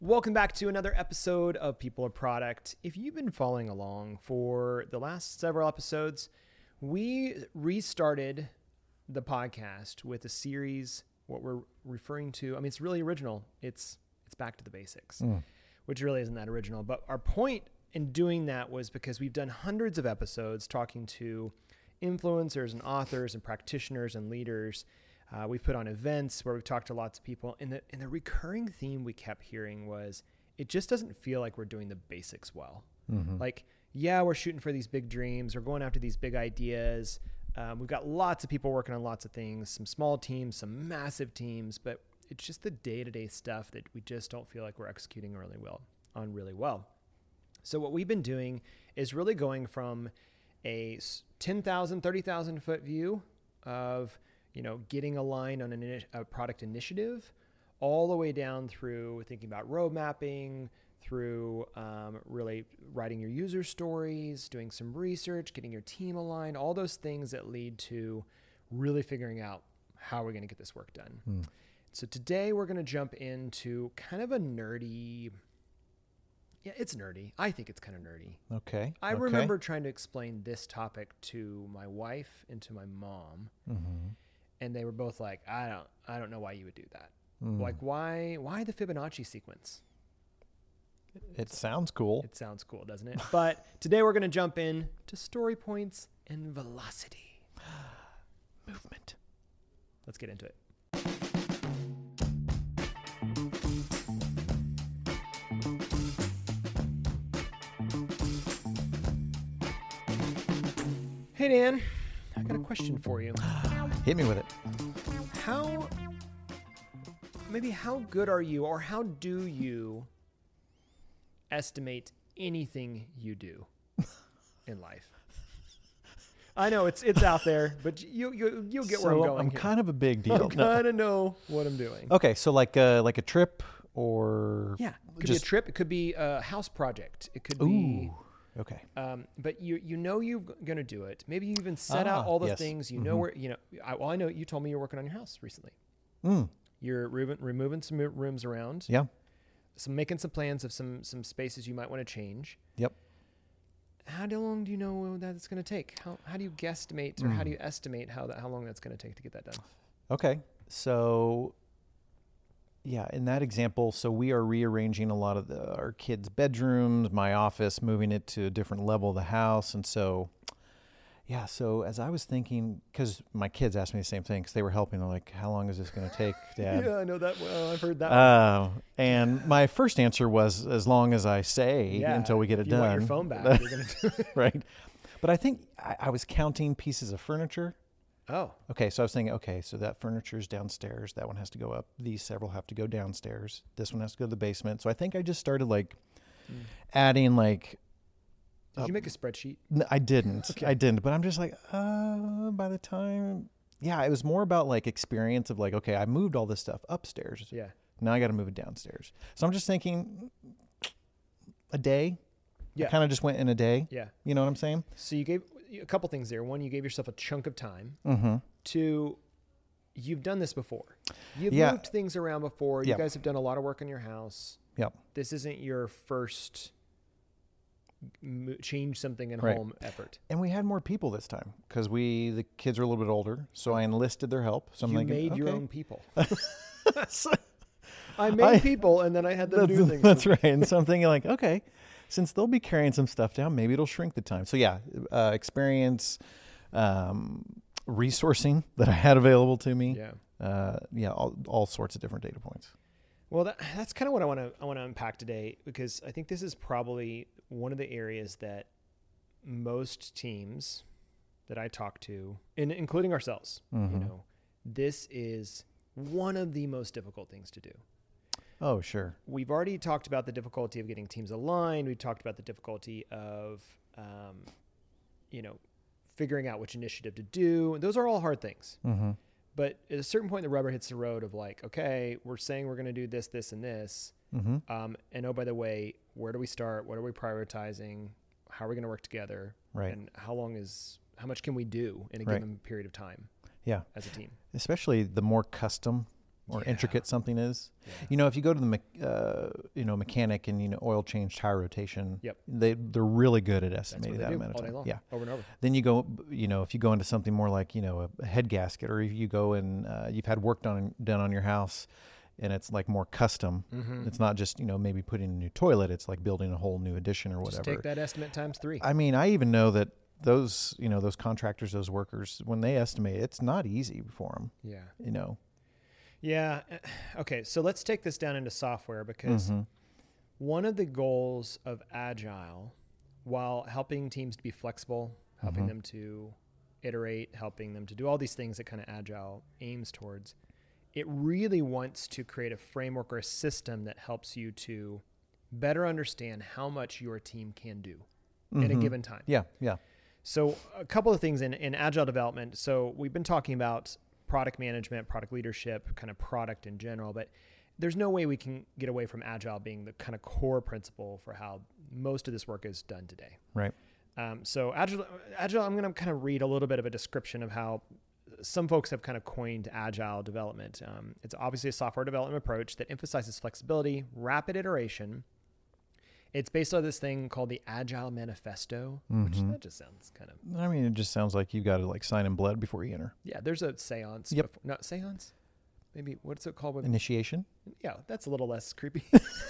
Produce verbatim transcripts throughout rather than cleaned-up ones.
Welcome back to another episode of People of Product. If you've been following along for the last several episodes, we restarted the podcast with a series, what we're referring to. I mean, it's really original. It's it's back to the basics, mm. which really isn't that original. But our point in doing that was because we've done hundreds of episodes talking to influencers and authors and practitioners and leaders. Uh, we've put on events where we've talked to lots of people, and the and the recurring theme we kept hearing was it just doesn't feel like we're doing the basics well. Mm-hmm. Like, yeah, we're shooting for these big dreams, we're going after these big ideas. Um, we've got lots of people working on lots of things, some small teams, some massive teams, but it's just the day-to-day stuff that we just don't feel like we're executing really well on really well. So what we've been doing is really going from a ten thousand, thirty thousand foot view of you know, getting aligned on an, a product initiative, all the way down through thinking about road mapping, through um, really writing your user stories, doing some research, getting your team aligned, all those things that lead to really figuring out how we're going to get this work done. Mm. So today we're going to jump into kind of a nerdy, yeah, it's nerdy. I think it's kind of nerdy. Okay. I okay. remember trying to explain this topic to my wife and to my mom. Mm-hmm. And they were both like, I don't, I don't know why you would do that. Mm. Like, why, why the Fibonacci sequence? It sounds cool. It sounds cool, doesn't it? But today we're going to jump in to story points and velocity. Movement. Let's get into it. Hey, Dan, I got a question for you. Hit me with it. How, maybe how good are you, or how do you estimate anything you do in life? I know it's it's out there, but you you you'll get so where I'm going. I'm here. kind of a big deal. I kind of know what I'm doing. Okay, so like a, like a trip or yeah, it could just... be a trip. It could be a house project. It could Ooh. be. Okay. Um, but you you know you're going to do it. Maybe you even set ah, out all the yes. things. You mm-hmm. know where, you know, I, well, I know you told me you're working on your house recently. Mm. You're re- removing some rooms around. Yeah. Some making some plans of some some spaces you might want to change. Yep. How long do you know that it's going to take? How how do you guesstimate or mm. how do you estimate how that how long that's going to take to get that done? Okay. So yeah, in that example, so we are rearranging a lot of the, our kids' bedrooms, my office, moving it to a different level of the house. And so, yeah, so as I was thinking, because my kids asked me the same thing, because they were helping. They're like, how long is this going to take, Dad? Yeah, I know that well. I've heard that uh, one. And my first answer was, as long as I say, yeah, until we get it if you done. Want your phone back, you're going to do it. Right. But I think I, I was counting pieces of furniture. Oh. Okay, so I was thinking, okay, so that furniture is downstairs. That one has to go up. These several have to go downstairs. This one has to go to the basement. So I think I just started like mm. adding like. Did uh, you make a spreadsheet? No, I didn't. Okay. I didn't. But I'm just like, uh, by the time, yeah, it was more about like experience of like, okay, I moved all this stuff upstairs. Yeah. Now I got to move it downstairs. So I'm just thinking, a day. Yeah. Kind of just went in a day. Yeah. You know what I'm saying? So you gave a couple things there. One, you gave yourself a chunk of time. Mm-hmm. Two, you've done this before. You've yeah. moved things around before. You yep. guys have done a lot of work on your house. Yep. This isn't your first m- change something in right. home effort. And we had more people this time because we the kids are a little bit older. So I enlisted their help. So I'm you thinking, made okay. your own people. I made I, people and then I had them do things. That's right. And so I'm thinking like, okay, since they'll be carrying some stuff down, maybe it'll shrink the time. So yeah, uh, experience, um, resourcing that I had available to me. Yeah. Uh, yeah. All, all sorts of different data points. Well, that, that's kind of what I want to I want to unpack today, because I think this is probably one of the areas that most teams that I talk to, and including ourselves, mm-hmm. you know, this is one of the most difficult things to do. Oh, sure. We've already talked about the difficulty of getting teams aligned. We've talked about the difficulty of, um, you know, figuring out which initiative to do. Those are all hard things. Mm-hmm. But at a certain point, the rubber hits the road of like, okay, we're saying we're going to do this, this, and this. Mm-hmm. Um, and oh, by the way, where do we start? What are we prioritizing? How are we going to work together? Right. And how long is, how much can we do in a right. given period of time? Yeah. As a team. Especially the more custom or Yeah. intricate something is. Yeah. You know, if you go to the me- uh, you know mechanic and you know oil change, tire rotation, Yep. they they're really good at That's what estimating they that do amount of all day time. long, Yeah. over and over. Then you go, you know, if you go into something more like you know a head gasket, or if you go and uh, you've had work done done on your house, and it's like more custom. Mm-hmm. It's not just you know maybe putting a new toilet. It's like building a whole new addition or whatever. Just take that estimate times three. I mean, I even know that those, you know, those contractors, those workers, when they estimate, it's not easy for them, yeah. you know. Yeah. Okay. So let's take this down into software, because Mhm. one of the goals of Agile, while helping teams to be flexible, helping Mhm. them to iterate, helping them to do all these things that kind of Agile aims towards, it really wants to create a framework or a system that helps you to better understand how much your team can do in a Mhm. given time. Yeah, yeah. So a couple of things in, in Agile development. So we've been talking about product management, product leadership, kind of product in general, but there's no way we can get away from Agile being the kind of core principle for how most of this work is done today. Right. Um, so Agile, Agile, I'm going to kind of read a little bit of a description of how some folks have kind of coined Agile development. Um, it's obviously a software development approach that emphasizes flexibility, rapid iteration. It's based on this thing called the Agile Manifesto, which Mhm. that just sounds kind of, I mean, it just sounds like you got to like sign in blood before you enter. yeah, there's a seance. Yep. Before, not seance. Maybe what's it called? When, Initiation. yeah, that's a little less creepy.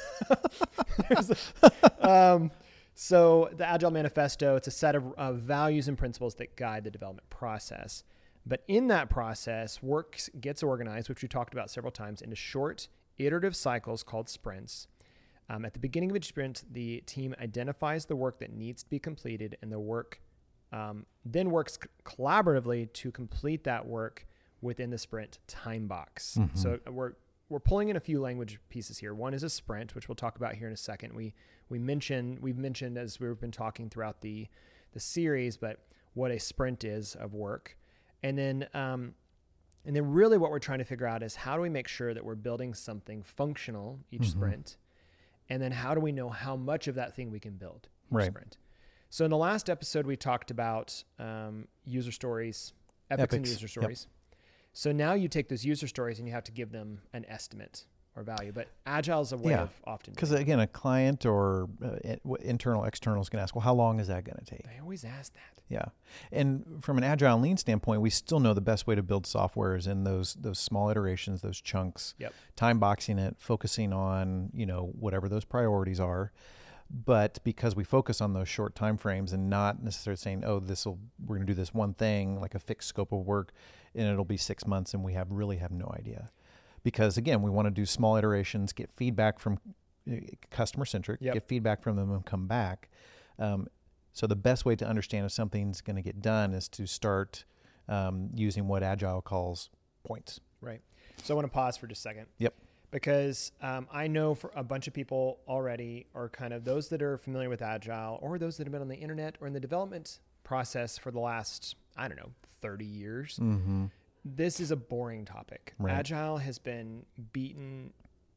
There's a- um, so the Agile Manifesto, it's a set of uh, values and principles that guide the development process. But in that process, work gets organized, which we talked about several times, into short iterative cycles called sprints. Um, at the beginning of each sprint, the team identifies the work that needs to be completed, and the work um, then works c- collaboratively to complete that work within the sprint time box. Mhm. So we're we're pulling in a few language pieces here. One is a sprint, which we'll talk about here in a second. We we mentioned we've mentioned as we've been talking throughout the the series, but what a sprint is of work, and then um, and then really what we're trying to figure out is how do we make sure that we're building something functional each Mhm. sprint, and then how do we know how much of that thing we can build each Right. sprint. So in the last episode, we talked about um, user stories, epics, and Epics, user yep. stories. So now you take those user stories and you have to give them an estimate or value. But Agile is a way Yeah, of often Because doing again, a client or uh, in- w- internal, external is going to ask, well, how long is that going to take? it. They always ask that. Yeah. And from an agile and lean standpoint, we still know the best way to build software is in those those small iterations, those chunks, Yep. time boxing it, focusing on, you know, whatever those priorities are. But because we focus on those short time frames and not necessarily saying, oh, this will we're going to do this one thing, like a fixed scope of work, and it'll be six months and we have really have no idea. Because again, we want to do small iterations, get feedback from uh, customer centric, Yep. get feedback from them and come back. Um, So the best way to understand if something's going to get done is to start um, using what Agile calls points. Right. So I want to pause for just a second. Yep. Because um, I know for a bunch of people already are kind of those that are familiar with Agile, or those that have been on the internet or in the development process for the last, I don't know, thirty years. Mm-hmm. This is a boring topic. Right. Agile has been beaten.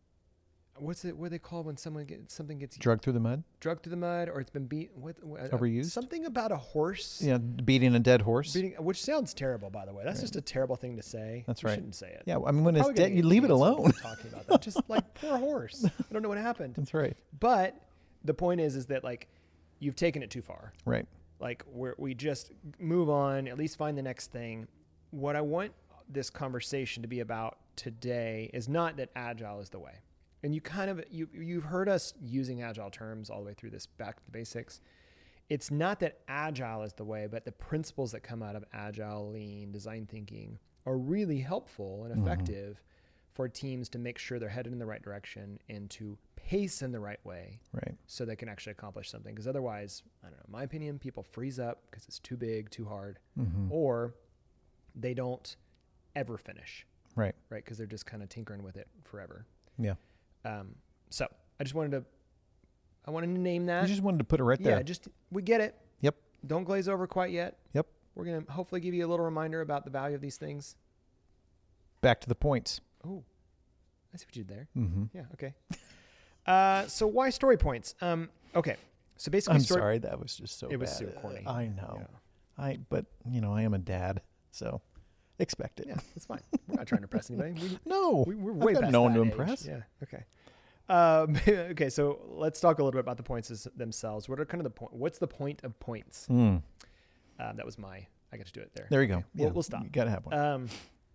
What's it? What do they call when someone gets something gets Drug through the mud? drugged through the mud, or it's been beat? What, what uh, Overused? Something about a horse. Yeah, beating a dead horse. Beating, which sounds terrible, by the way. That's Right. just a terrible thing to say. That's We right. Shouldn't say it. Yeah, I mean, when it's Probably gonna dead, you get leave it canceled alone. for talking about that. Just like poor horse. I don't know what happened. That's right. But the point is, is that like you've taken it too far. Right. Like we're, we just move on, at least find the next thing. What I want this conversation to be about today is not that Agile is the way. And you kind of, you, you've heard us using Agile terms all the way through this back to the basics. It's not that Agile is the way, but the principles that come out of Agile, Lean, design thinking are really helpful and Mhm. effective for teams to make sure they're headed in the right direction and to pace in the right way Right. so they can actually accomplish something. Because otherwise, I don't know, in my opinion, people freeze up because it's too big, too hard, Mm-hmm. or they don't ever finish, Right. right? Because they're just kind of tinkering with it forever. Yeah. Um, so I just wanted to, I wanted to name that. You just wanted to put it right yeah, there. just, we get it. Yep. Don't glaze over quite yet. Yep. We're going to hopefully give you a little reminder about the value of these things. Back to the points. Oh, I see what you did there. Mm-hmm. Yeah. Okay. Uh, so why story points? Um, okay. So basically, I'm story, sorry. That was just so It was bad. so corny. Uh, I know. Yeah. I, but, you know, I am a dad, so expect it. Yeah, it's fine. We're not trying to impress anybody. We, No, we, we're I've way got past no one that to age. impress. Yeah. Okay. Um, okay. So let's talk a little bit about the points as- themselves. What are kind of the point? What's the point of points? Mm. Um, that was my. I got to do it there. There you Okay, go. We'll, Yeah, we'll stop. You gotta have one. Um,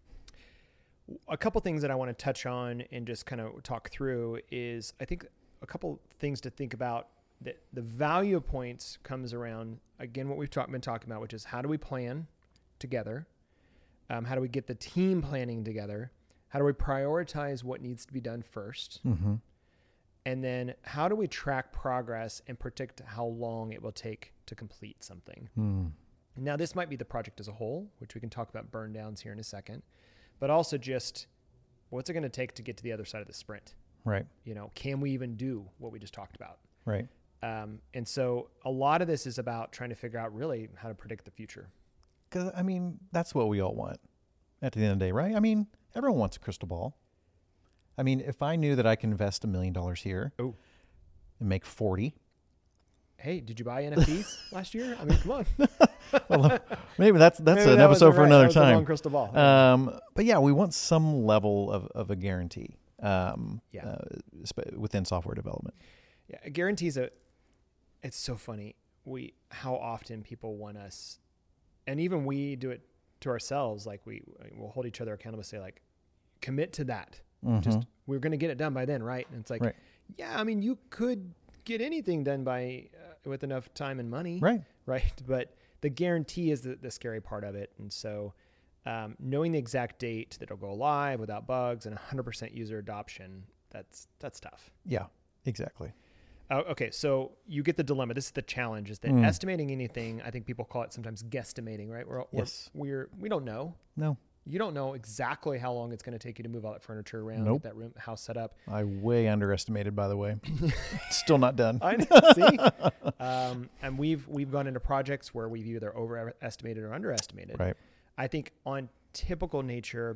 a couple things that I want to touch on and just kind of talk through is I think a couple things to think about. That the value of points comes around again what we've talk, been talking about, which is how do we plan together? Um, how do we get the team planning together? How do we prioritize what needs to be done first? Mm-hmm. And then how do we track progress and predict how long it will take to complete something? Mm. Now, this might be the project as a whole, which we can talk about burn downs here in a second, but also just what's it going to take to get to the other side of the sprint? Right. You know, can we even do what we just talked about? Right. Um, and so a lot of this is about trying to figure out really how to predict the future. Because, I mean, that's what we all want at the end of the day, right? I mean, everyone wants a crystal ball. I mean, if I knew that I can invest a million dollars here Oh. and make forty. Hey, did you buy N F Ts last year? I mean, come on. Well, maybe that's that's Maybe an that was episode the for right- another that was the wrong time. crystal ball. Um, but yeah, we want some level of, of a guarantee um, Yeah. uh, sp- within software development. Yeah, it guarantees a. It's so funny. We how often people want us, and even we do it to ourselves. Like we we'll hold each other accountable. Say like, commit to that. Mhm. Just we're going to get it done by then, right? And it's like, Right. yeah, I mean, you could get anything done by uh, with enough time and money, Right. right? But the guarantee is the, the scary part of it. And so, um, knowing the exact date that it'll go live without bugs and one hundred percent user adoption, that's that's tough. Yeah, exactly. Uh, okay, so you get the dilemma. This is the challenge: is that Mm. estimating anything. I think people call it sometimes guesstimating, right? We're, Yes. we're, we're we don't know. No, You don't know exactly how long it's going to take you to move all that furniture around, Nope. get that room house set up. I way underestimated, by the way. Still not done. I know. See, um, and we've we've gone into projects where we've either overestimated or underestimated. Right. I think on typical nature,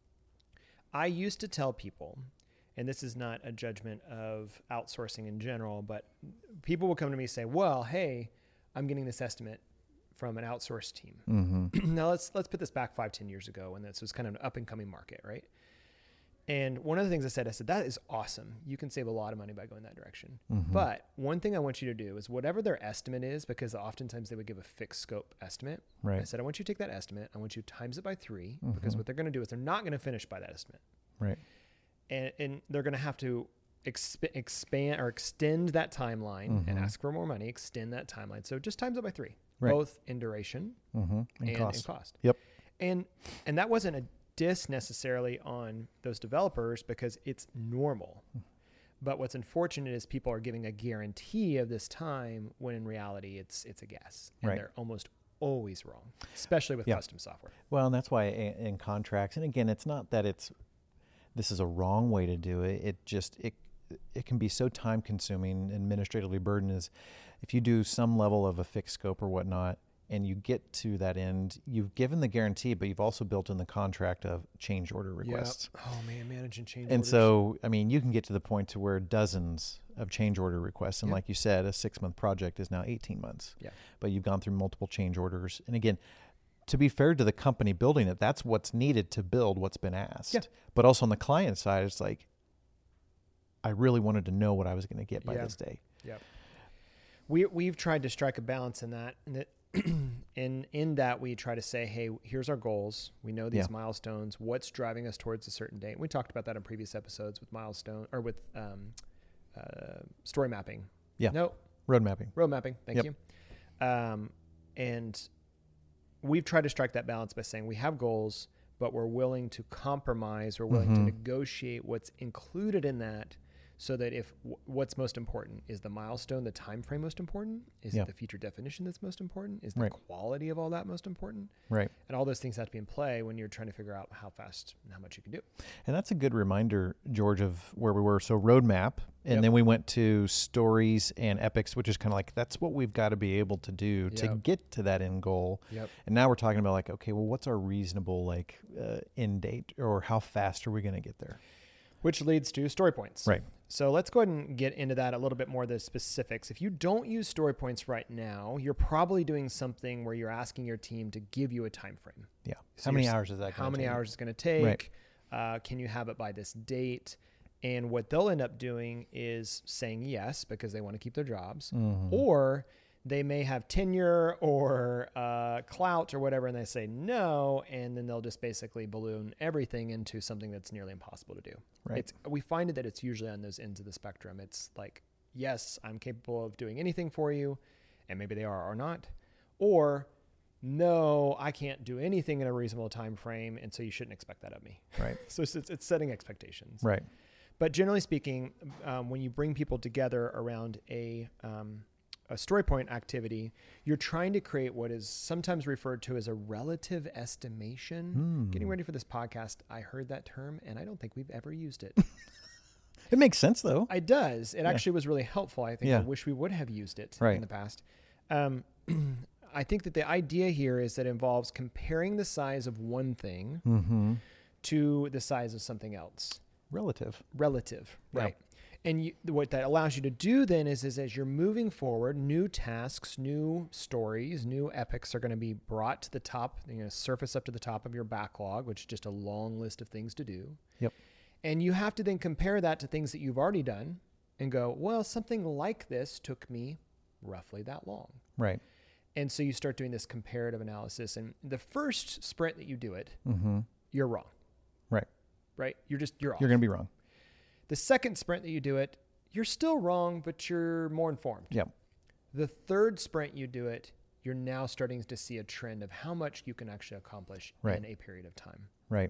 I used to tell people, and this is not a judgment of outsourcing in general, but people will come to me and say, "Well, hey, I'm getting this estimate from an outsourced team." Mm-hmm. Now let's let's put this back five, ten years ago when this was kind of an up and coming market, right? And one of the things I said, I said, that is awesome. You can save a lot of money by going that direction. Mhm. But one thing I want you to do is whatever their estimate is, because oftentimes they would give a fixed scope estimate. Right. I said, I want you to take that estimate. I want you to times it by three, because Mhm. what they're going to do is they're not going to finish by that estimate. Right. And, and they're going to have to exp- expand or extend that timeline and Mhm. ask for more money, extend that timeline. So just times it by three, Right. both in duration Mm-hmm. And, and, cost. and cost. Yep. And and that wasn't a diss necessarily on those developers because it's normal. But what's unfortunate is people are giving a guarantee of this time when in reality it's it's a guess. And Right. they're almost always wrong, especially with Yeah. custom software. Well, and that's why i- in contracts, and again, it's not that it's this is a wrong way to do it. It just it it can be so time consuming, administratively burdened. Is if you do some level of a fixed scope or whatnot, and you get to that end, you've given the guarantee, but you've also built in the contract of change order requests. Yep. Oh man, managing change And orders. so, I mean, you can get to the point to where dozens of change order requests, and Yeah. like you said, a six month project is now eighteen months. Yeah. But you've gone through multiple change orders, and again, to be fair to the company building it, that's what's needed to build what's been asked. Yeah. But also on the client side, it's like, I really wanted to know what I was going to get by Yeah. this day. Yep. We we've tried to strike a balance in that, and that in in that we try to say, hey, here's our goals. We know these Yeah. milestones. What's driving us towards a certain date? We talked about that in previous episodes with milestone or with um, uh, story mapping. Yeah. No, Road mapping. road mapping. Thank Yep. you. Um, and we've tried to strike that balance by saying we have goals, but we're willing to compromise. We're willing to Mhm. negotiate what's included in that, so that if w- what's most important is the milestone, the time frame most important, is Yeah. it the feature definition that's most important, is the Right. quality of all that most important, Right. and all those things have to be in play when you're trying to figure out how fast and how much you can do. And that's a good reminder, George, of where we were. So roadmap, and Yep. then we went to stories and epics, which is kind of like, that's what we've got to be able to do to Yep. get to that end goal. Yep. And now we're talking about like, okay, well, what's our reasonable like uh, end date, or how fast are we going to get there? Which leads to story points. Right. So let's go ahead and get into that a little bit more, the specifics. If you don't use story points right now, you're probably doing something where you're asking your team to give you a time frame. Yeah. So how many you're s- hours is that? How gonna many take? hours is it going to take? Right. Uh, can you have it by this date? And what they'll end up doing is saying yes because they want to keep their jobs, Mhm. or they may have tenure or uh, clout or whatever, and they say no, and then they'll just basically balloon everything into something that's nearly impossible to do. Right. It's, we find it that it's usually on those ends of the spectrum. It's like, yes, I'm capable of doing anything for you, and maybe they are or not, or no, I can't do anything in a reasonable time frame, and so you shouldn't expect that of me. Right. So it's, it's, it's setting expectations. Right. But generally speaking, um, when you bring people together around a um, a story point activity, you're trying to create what is sometimes referred to as a relative estimation. Hmm. Getting ready for this podcast, I heard that term, and I don't think we've ever used it. It makes sense though. It does. It Yeah. actually was really helpful. I think Yeah. I wish we would have used it Right. in the past. Um, I think that the idea here is that it involves comparing the size of one thing Mm-hmm. to the size of something else. Relative. Relative, Yeah. right? And you, what that allows you to do then is, is as you're moving forward, new tasks, new stories, new epics are going to be brought to the top, you know, surface up to the top of your backlog, which is just a long list of things to do. Yep. And you have to then compare that to things that you've already done and go, well, something like this took me roughly that long. Right. And so you start doing this comparative analysis. And the first sprint that you do it, Mm-hmm. you're wrong, Right. right? You're just, you're off. You're going to be wrong. The second sprint that you do it, you're still wrong, but you're more informed. Yep. The third sprint you do it, you're now starting to see a trend of how much you can actually accomplish Right. in a period of time. Right.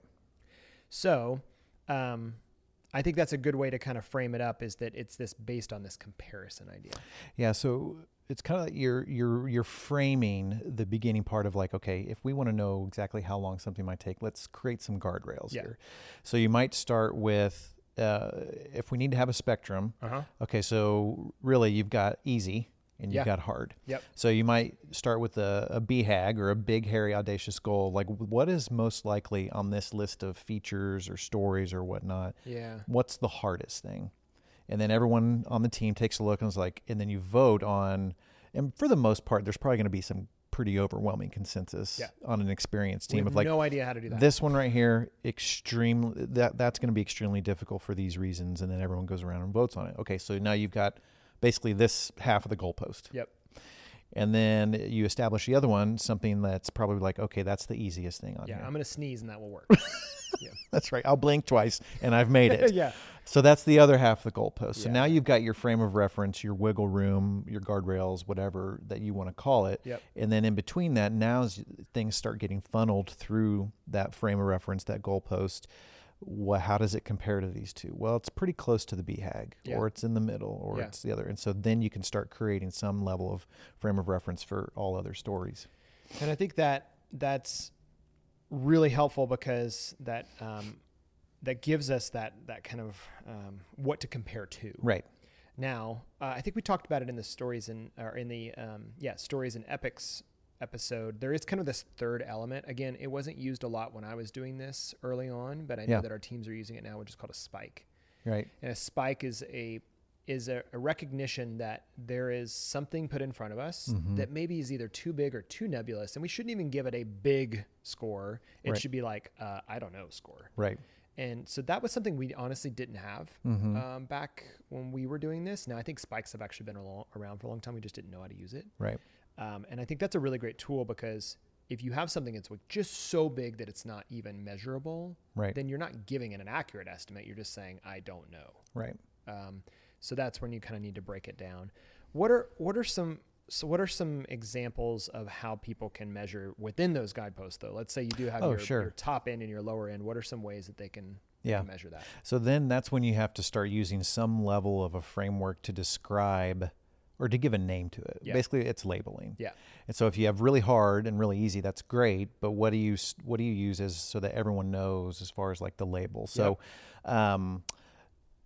So um, I think that's a good way to kind of frame it up, is that it's this based on this comparison idea. Yeah. So it's kind of like you're you're you're framing the beginning part of like, okay, if we want to know exactly how long something might take, let's create some guardrails Yeah. here. So you might start with uh, if we need to have a spectrum. Uh-huh. Okay, so really you've got easy and you've Yeah. got hard. Yep. So you might start with a, a B HAG or a big, hairy, audacious goal. Like, what is most likely on this list of features or stories or whatnot? Yeah. What's the hardest thing? And then everyone on the team takes a look and is like, and then you vote on, and for the most part, there's probably going to be some pretty overwhelming consensus Yeah. on an experienced We team have of like, no idea how to do that. this one right here, extreme, that that's going to be extremely difficult for these reasons. And then everyone goes around and votes on it. Okay, so now you've got basically this half of the goalpost. Yep. And then you establish the other one, something that's probably like, okay, that's the easiest thing on Yeah. here. I'm going to sneeze and that will work. Yeah. That's right. I'll blink twice and I've made it. Yeah. So that's the other half of the goalpost. So Yeah. now you've got your frame of reference, your wiggle room, your guardrails, whatever that you want to call it. Yep. And then in between that, now as things start getting funneled through that frame of reference, that goalpost, what, how does it compare to these two? Well, it's pretty close to the B HAG, Yeah. or it's in the middle, or Yeah. it's the other. And so then you can start creating some level of frame of reference for all other stories. And I think that that's really helpful because that um, that gives us that that kind of um, what to compare to. Right. Now, uh, I think we talked about it in the stories and or in the um, yeah stories and epics episode. There is kind of this third element. Again, it wasn't used a lot when I was doing this early on, but I know Yeah. that our teams are using it now, which is called a spike. Right. And a spike is a is a, a recognition that there is something put in front of us Mhm. that maybe is either too big or too nebulous, and we shouldn't even give it a big score. It Right. should be like uh, I don't know score. Right. And so that was something we honestly didn't have Mhm. um, back when we were doing this. Now I think spikes have actually been along, around for a long time. We just didn't know how to use it. Right. Um, and I think that's a really great tool because if you have something that's like just so big that it's not even measurable, Right. then you're not giving it an accurate estimate. You're just saying, I don't know. Right. Um, so that's when you kind of need to break it down. What are what are some so what are some examples of how people can measure within those guideposts though? Let's say you do have Oh, your, sure. your top end and your lower end. What are some ways that they can, they Yeah. can measure that? So then that's when you have to start using some level of a framework to describe or to give a name to it. Yeah. Basically, it's labeling. Yeah. And so if you have really hard and really easy, that's great. But what do you s- what do you use as so that everyone knows as far as like the label? So, um,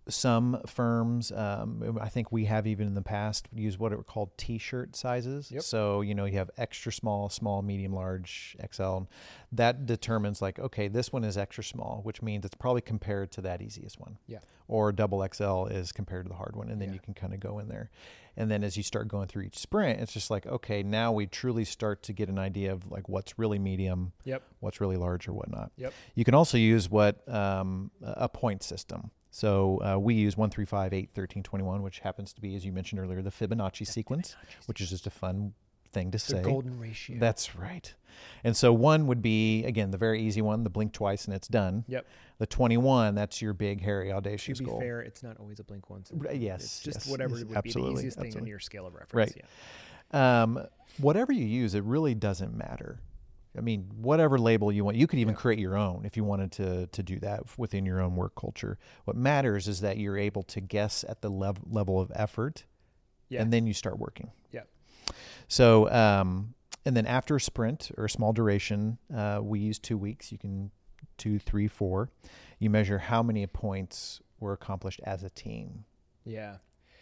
some firms, um, I think we have even in the past used what are called T-shirt sizes. Yep. So, you know, you have extra small, small, medium, large, X L. That determines like, okay, this one is extra small, which means it's probably compared to that easiest one. Yeah. Or double X L is compared to the hard one. And then Yeah. you can kind of go in there. And then as you start going through each sprint, it's just like, okay, now we truly start to get an idea of like what's really medium, Yep. what's really large or whatnot. Yep. You can also use what um, a point system. So uh, we use one, three, five, eight, thirteen, twenty-one, which happens to be, as you mentioned earlier, the Fibonacci sequence, Fibonacci which is just a fun thing to The say. golden ratio. That's right. And so one would be, again, the very easy one, the blink twice and it's done. Yep. The twenty-one, that's your big, hairy, To audacious be goal. fair, it's not always a blink once. R- yes, It's just yes, whatever yes, would absolutely, be the easiest thing on absolutely. your scale of reference. Right. Yeah. Um, whatever you use, it really doesn't matter. I mean, whatever label you want, you could even Yeah. create your own if you wanted to to do that within your own work culture. What matters is that you're able to guess at the lev- level of effort, Yeah. and then you start working. Yeah. So, um, and then after a sprint or a small duration, uh, we use two weeks. You can two, three, four. You measure how many points were accomplished as a team. Yeah.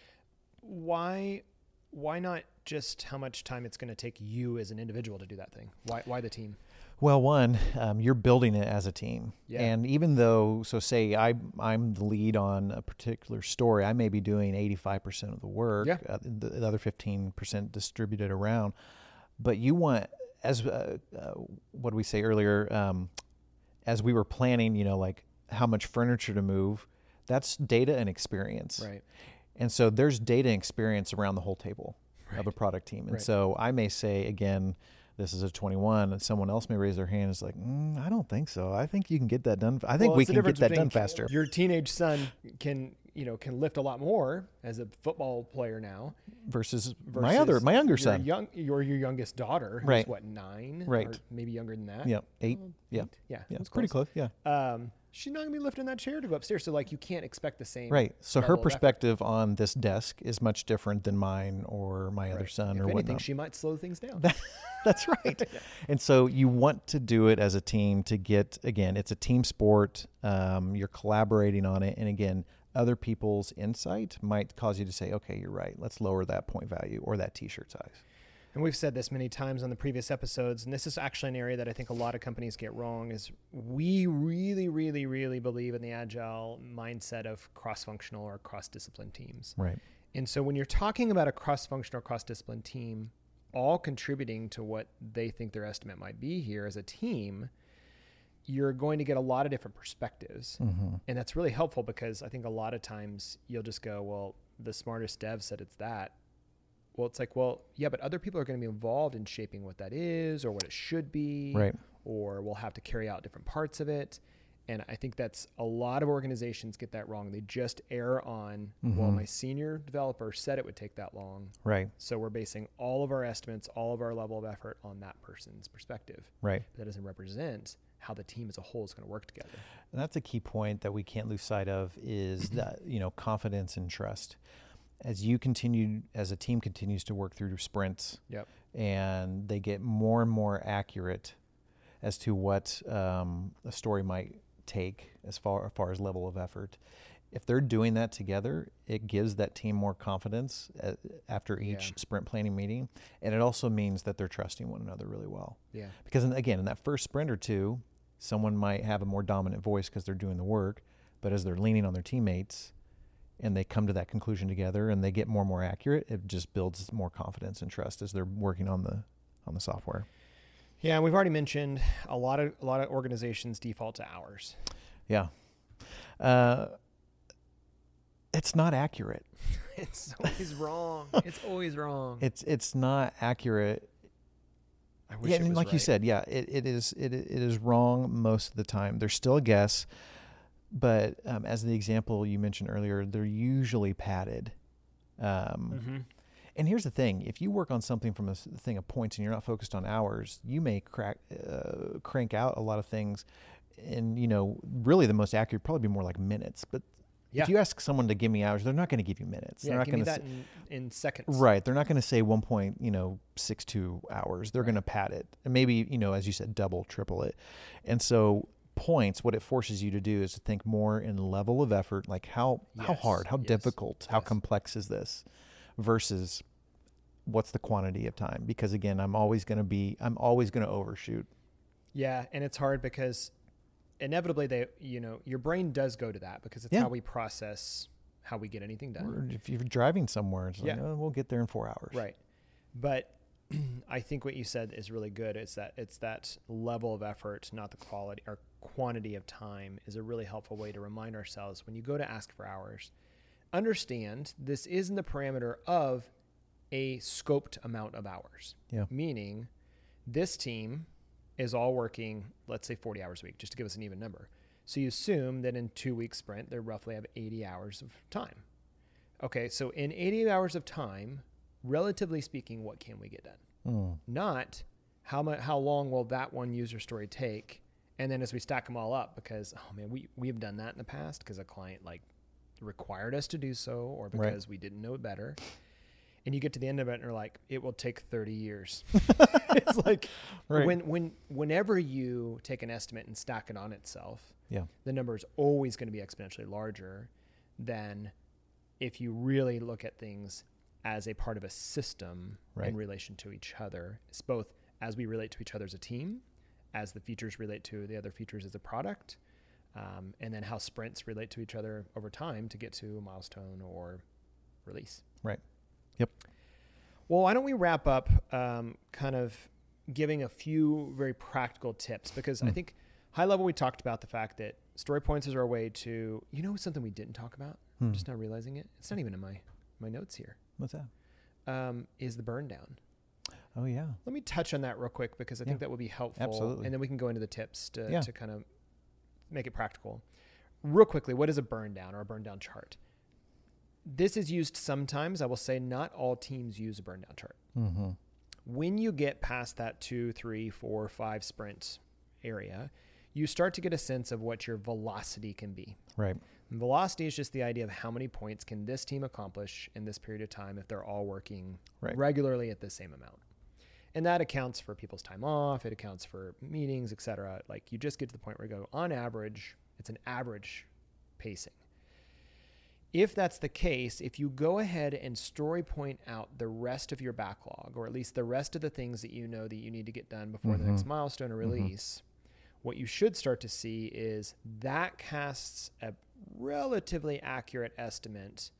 Why why not just how much time it's going to take you as an individual to do that thing? Why why the team? Well, one, um, you're building it as a team. Yeah. And even though, so say I, I'm the lead on a particular story, I may be doing eighty-five percent of the work, Yeah. uh, the, the other fifteen percent distributed around. But you want, as uh, uh, what did we say earlier, um, as we were planning, you know, like how much furniture to move, that's data and experience. Right. And so there's data and experience around the whole table Right. of a product team. And Right. so I may say, again, this is a twenty-one, and someone else may raise their hand and is like, mm, I don't think so. I think you can get that done. I think Well, we it's the can get difference that done between faster. Your teenage son can, you know, can lift a lot more as a football player now. Versus, Versus my other, my younger your son. young, your your youngest daughter, who's Right. what, nine, Right. or maybe younger than that. Yeah, eight. Oh, Yeah, yeah, yeah, that's pretty close. Yeah, Um, she's not gonna be lifting that chair to go upstairs, so like you can't expect the same. right. So her level of effort. perspective on this desk is much different than mine or my other Right. son If or anything, whatnot. she might slow things down. That's right. And so you want to do it as a team to get, again, it's a team sport. Um, you're collaborating on it. And again, other people's insight might cause you to say, okay, you're right. Let's lower that point value or that t-shirt size. And we've said this many times on the previous episodes, and this is actually an area that I think a lot of companies get wrong, is we really, really, really believe in the agile mindset of cross-functional or cross-discipline teams. Right. And so when you're talking about a cross-functional, cross-discipline team, all contributing to what they think their estimate might be here as a team, you're going to get a lot of different perspectives. Mm-hmm. And that's really helpful because I think a lot of times you'll just go, well, the smartest dev said it's that. Well, it's like, well, yeah, but other people are going to be involved in shaping what that is or what it should be. Right. Or we'll have to carry out different parts of it. And I think that's a lot of organizations get that wrong. They just err on, well, Mhm. my senior developer said it would take that long. Right. So we're basing all of our estimates, all of our level of effort on that person's perspective. Right. But that doesn't represent how the team as a whole is going to work together. And that's a key point that we can't lose sight of is that, you know, confidence and trust. As you continue, as a team continues to work through sprints, Yep. and they get more and more accurate as to what um, a story might take as far, as far as level of effort. If they're doing that together, it gives that team more confidence at, after each Yeah. sprint planning meeting. And it also means that they're trusting one another really well. Yeah. Because, in, again, in that first sprint or two, someone might have a more dominant voice because they're doing the work. But as they're leaning on their teammates and they come to that conclusion together and they get more and more accurate, it just builds more confidence and trust as they're working on the on the software. Yeah, and we've already mentioned a lot of a lot of organizations default to hours. Yeah. Uh, it's not accurate. It's always wrong. It's always wrong. It's it's not accurate. I wish Yeah, it and was like you right. said, yeah, it, it is it it is wrong most of the time. There's still a guess, but um, as the example you mentioned earlier, they're usually padded. Um, Mm-hmm. And here's the thing: if you work on something from a s- thing of points and you're not focused on hours, you may crack uh, crank out a lot of things. And you know, really, the most accurate probably be more like minutes. But Yeah. if you ask someone to give me hours, they're not going to give you minutes. Yeah, they're not give me going to that in, in seconds. right. They're not going to say one point, you know, six two hours. They're Right. going to pad it, and maybe, you know, as you said, double, triple it. And so points, what it forces you to do is to think more in level of effort, like how, how Yes, hard, how yes, difficult, how yes. complex is this versus what's the quantity of time? Because again, I'm always going to be, I'm always going to overshoot. Yeah. And it's hard because inevitably they, you know, your brain does go to that because it's Yeah. how we process how we get anything done. Or if you're driving somewhere, it's like, Yeah. oh, we'll get there in four hours. Right. But I think what you said is really good. It's that it's that level of effort, not the quality or quantity of time, is a really helpful way to remind ourselves when you go to ask for hours. Understand this is in the parameter of a scoped amount of hours. Yeah. Meaning this team is all working, let's say forty hours a week, just to give us an even number. So you assume that in two week sprint, they roughly have eighty hours of time. Okay. So in eighty hours of time, relatively speaking, what can we get done? Mm. Not how much, how long will that one user story take? And then as we stack them all up, because, oh man, we, we've done that in the past because a client like required us to do so, or because Right. we didn't know better. And you get to the end of it and you're like, it will take thirty years. It's like Right. when, when, whenever you take an estimate and stack it on itself, Yeah. the number is always going to be exponentially larger than if you really look at things as a part of a system Right. in relation to each other. It's both as we relate to each other as a team, as the features relate to the other features as a product, um, and then how sprints relate to each other over time to get to a milestone or release. Right. Yep. Well, why don't we wrap up um, kind of giving a few very practical tips, because I Mm. think high level we talked about the fact that story points are a way to, you know, something we didn't talk about, I'm Hmm. just now realizing it. It's not even in my, my notes here, What's that? um, is the burn down. Oh, yeah. Let me touch on that real quick because I think Yeah. that would be helpful. Absolutely. And then we can go into the tips to, Yeah. to kind of make it practical. Real quickly, what is a burn down or a burn down chart? This is used sometimes. I will say not all teams use a burn down chart. Mm-hmm. When you get past that two, three, four, five sprint area, you start to get a sense of what your velocity can be. Right. And velocity is just the idea of how many points can this team accomplish in this period of time if they're all working Right. regularly at the same amount. And that accounts for people's time off. It accounts for meetings, et cetera. Like you just get to the point where you go, on average, it's an average pacing. If that's the case, if you go ahead and story point out the rest of your backlog, or at least the rest of the things that you know that you need to get done before Mhm. the next milestone or release, what you should start to see is that casts a relatively accurate estimate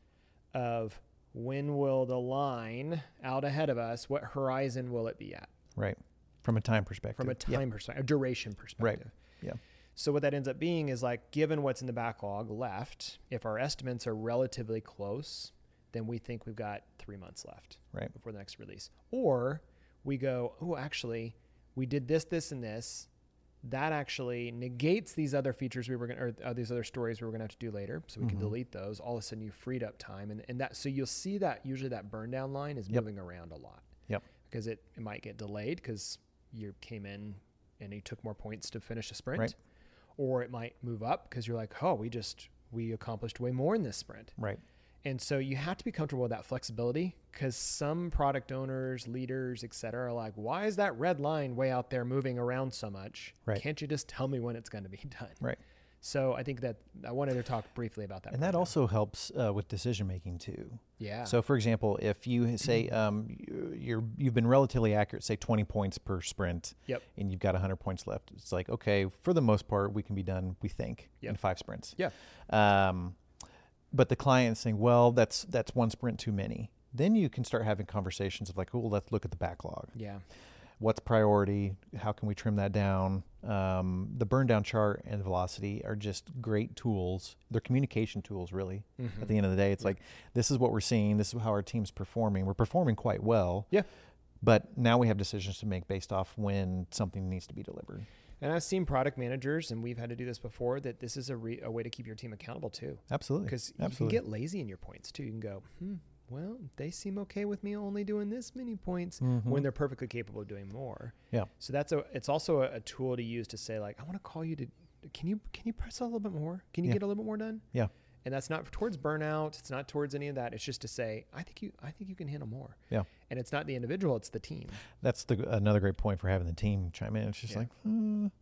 of when will the line out ahead of us, what horizon will it be at Right. From a time perspective. from a Yeah. time perspective, a duration perspective. Yeah. So what that ends up being is like, given what's in the backlog left, if our estimates are relatively close, then we think we've got three months left Right. before the next release. Or we go, oh, actually, we did this, this, and this. That actually negates these other features we were going to, or uh, these other stories we were going to have to do later. So we Mhm. can delete those. All of a sudden you freed up time. And, and that, so you'll see that usually that burn down line is Yep. moving around a lot. Yep. Because it, it might get delayed because you came in and you took more points to finish a sprint. Right. Or it might move up because you're like, oh, we just, we accomplished way more in this sprint. Right. And so you have to be comfortable with that flexibility, because some product owners, leaders, et cetera, are like, why is that red line way out there moving around so much? Right. Can't you just tell me when it's going to be done? Right. So I think that I wanted to talk briefly about that. And that breakdown. also helps uh, with decision making too. yeah. So, for example, if you say um, you- you're you've been relatively accurate, say twenty points per sprint, Yep. and you've got one hundred points left, it's like, okay, for the most part, we can be done, we think, Yep. in five sprints. Yeah. Um, but the client's saying, well, that's that's one sprint too many. Then you can start having conversations of like, oh, let's look at the backlog. Yeah. What's priority? How can we trim that down? Um, the burn down chart and velocity are just great tools. They're communication tools, really. Mhm. At the end of the day, it's Yeah. like, this is what we're seeing. This is how our team's performing. We're performing quite well. Yeah. But now we have decisions to make based off when something needs to be delivered. And I've seen product managers, and we've had to do this before, that this is a, re- a way to keep your team accountable too. Absolutely. Because you can Absolutely. get lazy in your points too. You can go, hmm, well, they seem okay with me only doing this many points Mhm. when they're perfectly capable of doing more. Yeah. So that's a, it's also a, a tool to use to say like, I want to call you to, can you, can you press a little bit more? Can you Yeah. get a little bit more done? Yeah. And that's not towards burnout. It's not towards any of that. It's just to say, I think you, I think you can handle more. Yeah. And it's not the individual, it's the team. That's the another great point for having the team chime in. It's just Yeah. like, uh,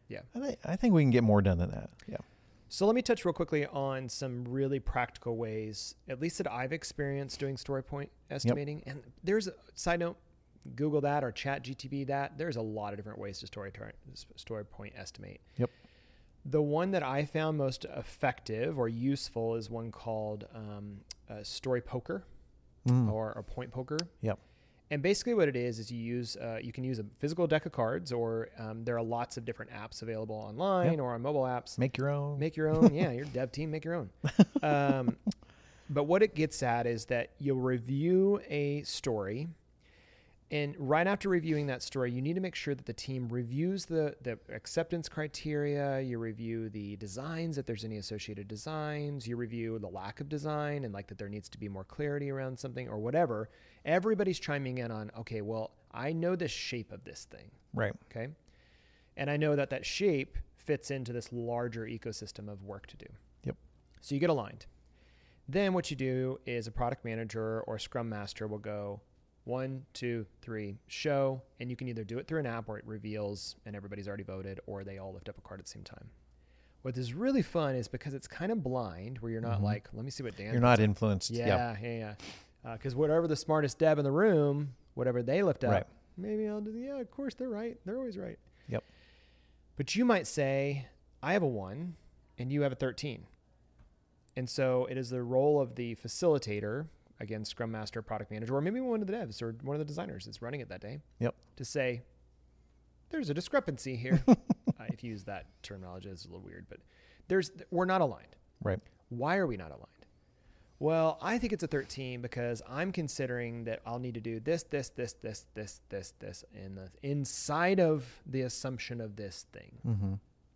Yeah. I think, I think we can get more done than that. Yeah. So let me touch real quickly on some really practical ways, at least that I've experienced doing story point estimating. Yep. And there's a side note, Google that or Chat G T P that. There's a lot of different ways to story, story point estimate. Yep. The one that I found most effective or useful is one called um, uh, Story Poker mm. or a Point Poker. Yep. And basically what it is, is you use, uh, you can use a physical deck of cards, or um, there are lots of different apps available online yep. or on mobile apps. Make your own. Make your own. Yeah, your dev team, make your own. Um, but what it gets at is that you'll review a story, and right after reviewing that story, you need to make sure that the team reviews the, the acceptance criteria. You review the designs, if there's any associated designs. You review the lack of design and like that there needs to be more clarity around something or whatever. Everybody's chiming in on, okay, well, I know the shape of this thing. Right. Okay. And I know that that shape fits into this larger ecosystem of work to do. Yep. So you get aligned. Then what you do is a product manager or scrum master will go, one, two, three, show, and you can either do it through an app where it reveals and everybody's already voted, or they all lift up a card at the same time. What is really fun is because it's kind of blind, where you're not mm-hmm. like, let me see what Dan. You're not influenced. Yeah, yep. yeah, yeah. Because uh, whatever the smartest dev in the room, whatever they lift up, right. maybe I'll do. Yeah, of course they're right. They're always right. Yep. But you might say, I have a one, and you have a thirteen, and so it is the role of the facilitator. Again, Scrum Master, Product Manager, or maybe one of the devs or one of the designers that's running it that day. Yep. To say, there's a discrepancy here. uh, if you use that terminology, it's a little weird, but there's we're not aligned. Right. Why are we not aligned? Well, I think it's a thirteen because I'm considering that I'll need to do this, this, this, this, this, this, this, in the inside of the assumption of this thing. Mm-hmm.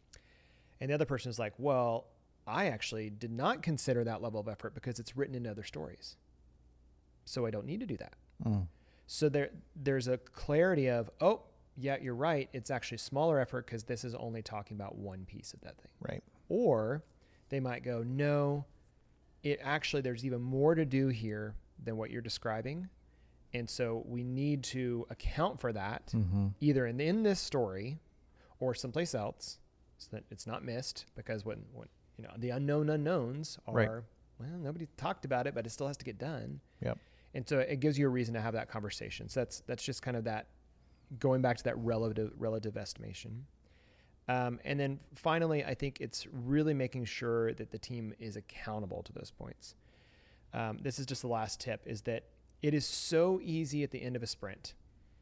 And the other person is like, well, I actually did not consider that level of effort because it's written in other stories. So I don't need to do that. Mm. So there, there's a clarity of, oh, yeah, you're right. It's actually smaller effort because this is only talking about one piece of that thing. Right. Or they might go, no, it actually, there's even more to do here than what you're describing. And so we need to account for that mm-hmm. either in, in this story or someplace else so that it's not missed, because when, when you know, the unknown unknowns are, right. well, nobody talked about it, but it still has to get done. Yep. And so it gives you a reason to have that conversation. So that's that's just kind of that, going back to that relative relative estimation. Um, and then finally, I think it's really making sure that the team is accountable to those points. Um, this is just the last tip, is that it is so easy at the end of a sprint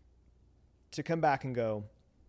to come back and go,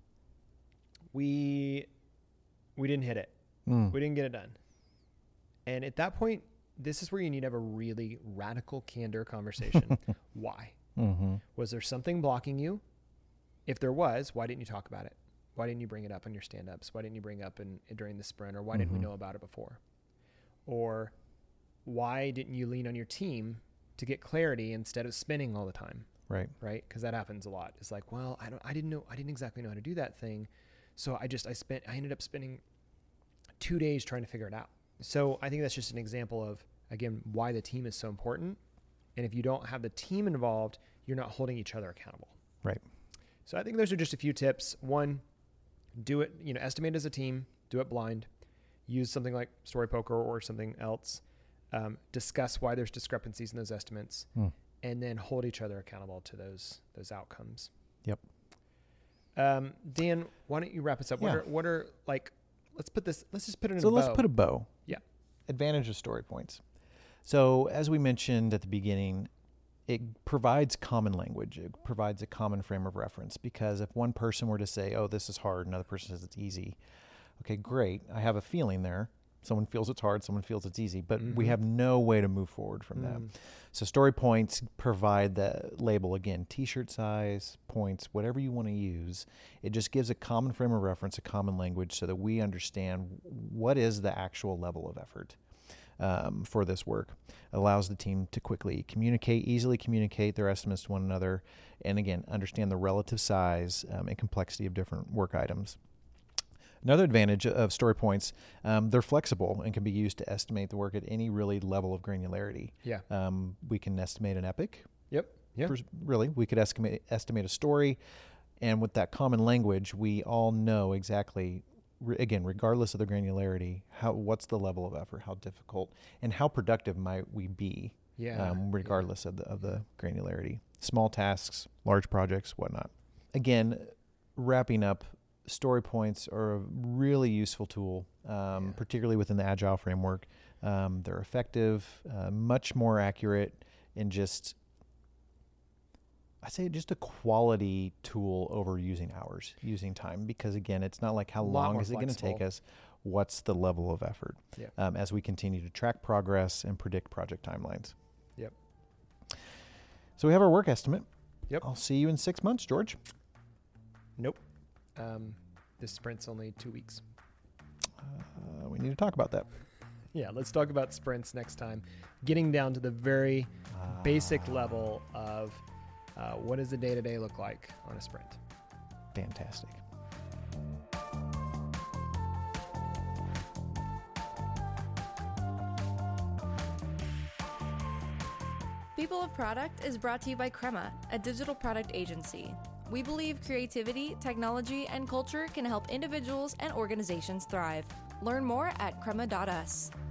we we didn't hit it. Mm. We didn't get it done. And at that point, this is where you need to have a really radical candor conversation. Why? Mm-hmm. Was there something blocking you? If there was, why didn't you talk about it? Why didn't you bring it up in your stand-ups? Why didn't you bring it up in, during the sprint? Or why mm-hmm. didn't we know about it before? Or why didn't you lean on your team to get clarity instead of spinning all the time? Right. Right? Because that happens a lot. It's like, well, I don't, I didn't know, I didn't exactly know how to do that thing. So I just, I spent, I ended up spending two days trying to figure it out. So I think that's just an example of, again, why the team is so important. And if you don't have the team involved, you're not holding each other accountable. Right. So I think those are just a few tips. One, do it, you know, estimate as a team, do it blind, use something like Story Poker or something else, um, discuss why there's discrepancies in those estimates, hmm. and then hold each other accountable to those, those outcomes. Yep. Um, Dan, why don't you wrap us up? Yeah. What are, what are like, let's put this, let's just put it in so a bow. So let's put a bow. Yeah. Advantage of story points. So as we mentioned at the beginning, it provides common language. It provides a common frame of reference, because if one person were to say, oh, this is hard, another person says it's easy. Okay, great. I have a feeling there. Someone feels it's hard, someone feels it's easy, but mm-hmm. we have no way to move forward from mm. that. So story points provide the label, again, t-shirt size, points, whatever you want to use. It just gives a common frame of reference, a common language, so that we understand what is the actual level of effort um, for this work. It allows the team to quickly communicate, easily communicate their estimates to one another, and again, understand the relative size um, and complexity of different work items. Another advantage of story points, um, they're flexible and can be used to estimate the work at any really level of granularity. Yeah. Um, we can estimate an epic. Yep. Yeah. For, really, we could estimate estimate a story, and with that common language, we all know exactly re- again, regardless of the granularity, how what's the level of effort, how difficult, and how productive might we be? Yeah. Um, regardless yeah. of the of the granularity, small tasks, large projects, whatnot. Again, wrapping up, story points are a really useful tool, um, yeah. particularly within the Agile framework. Um, they're effective, uh, much more accurate, and just, I'd say just a quality tool over using hours, using time, because again, it's not like how long is it going to take us, what's the level of effort yeah. um, as we continue to track progress and predict project timelines. Yep. So we have our work estimate. Yep. I'll see you in six months, George. Nope. Um, this sprint's only two weeks. Uh, we need to talk about that. Yeah, let's talk about sprints next time. Getting down to the very uh, basic level of uh, what does the day-to-day look like on a sprint. Fantastic. People of Product is brought to you by Crema, a digital product agency. We believe creativity, technology, and culture can help individuals and organizations thrive. Learn more at crema dot us.